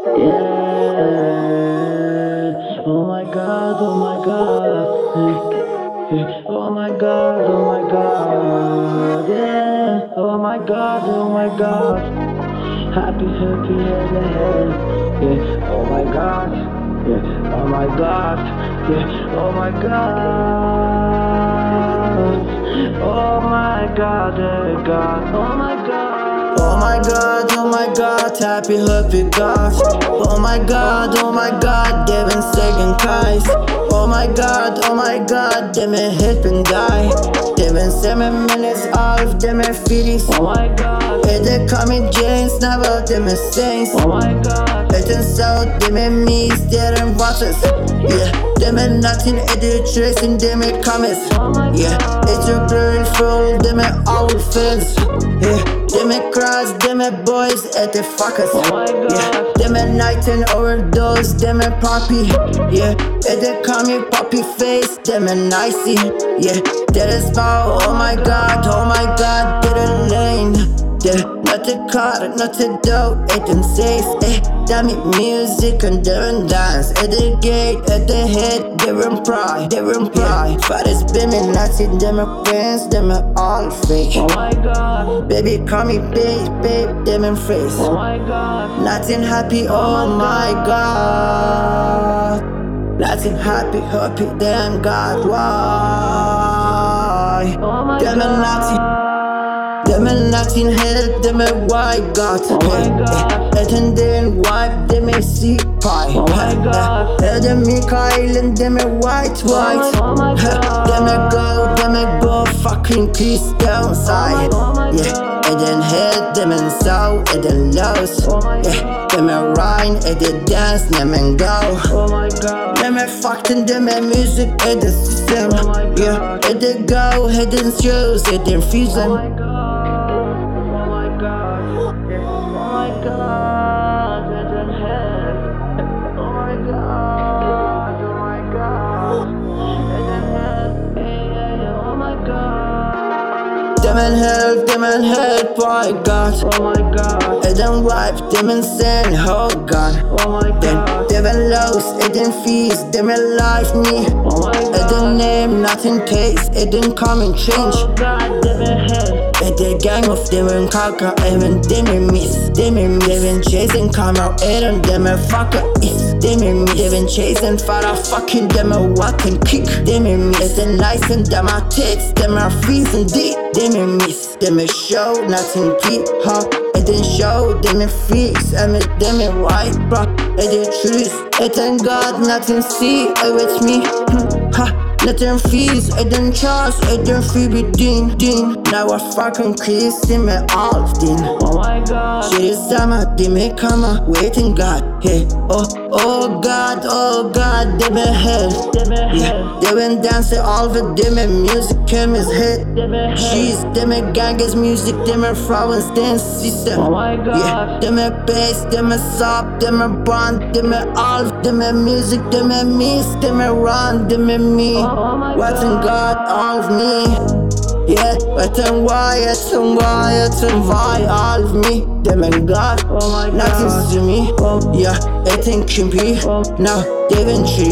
Yeah. Oh my God, oh my God. Oh my God, oh my God. Yeah. Oh my God, oh my God. Happy, happy, yeah. Yeah. Oh my God. Yeah. Oh my God. Yeah. Oh my God. Oh my God, God. Oh my God. Oh my God, oh my God, happy, happy God. Oh my God, det är en second Kais. Oh my God, det är helt en die. Det är en 7 minutes off, det är filis. Oh my God, det kommer James, never det är saints. Oh my God, det är så, det är mis, det är en watches. Yeah, det är nothing, det är tracing, det är comments. Yeah, it's your girl full, det är all fans. Yeah, them a cries, them a boys at the fuckers. Oh my God. Yeah, them a night and overdose, them a poppy. Yeah, at the call me poppy face, them a nicey. Yeah, that is power. Oh my God, that a lane. Yeah, not a car, not a dough, it them safe. Damn it, music and different dance. At the gate, at the head, different pride, different pride. But it's beaming, nothing, them a friends, them a all fake. Oh my God, baby, call me babe, them in face. Oh my God, nothing happy, oh my God. Nothing happy, damn God, why? Oh my them God. Nothing. Them a Latin head, them a white God. Oh my God. And then wipe, them a sea pie. Oh my God. Them a Kyle and them a white. Oh my God. Them a go fucking peace downside. Yeah. And then head, them and south, and then lows. Yeah. Them a rhyme, and then dance, them and go. Oh my God. Them a fucking, them a music, and the system. Oh my God. Yeah. And they go, head and shows, and then fusion. Oh my God. Them and help, my God. Oh my God. It done wipe, them and send, oh God. Oh my God. Them and lows, it done feast, them and life me. Oh my God. It done name, nothing taste, it done come and change. Oh God, them and help. It the gang of them and kaka, even them and miss. Them and chasing come out, and them and fucker is. Them and miss. Them chasing for a fucking them and walk and kick. Them and miss. It's a nice and them are takes, them are freezing deep. Them and miss, them a show, nothing keep, huh? It didn't show, them a fix, them a white, bro. It did truth, it ain't God, nothing see, it with me, huh? Nothing fees, it didn't charge, it didn't feel be ding. Now I fucking kiss them all thing. Oh my God. Shit is summer, they may come out, waiting God, hey. Oh God, they may hell. Yeah, they been dancing all the them and music came his head. She's them and gangers music, them and flowers dance system. Oh my God. Yeah, them and bass, them and soft, them and bond, them and all, them and music, them and miss, them and run, them and me. What's in God all of me? Yeah, but then why all of me? Them and God, nothing to me. Yeah, it ain't can be. Now, they've been treated.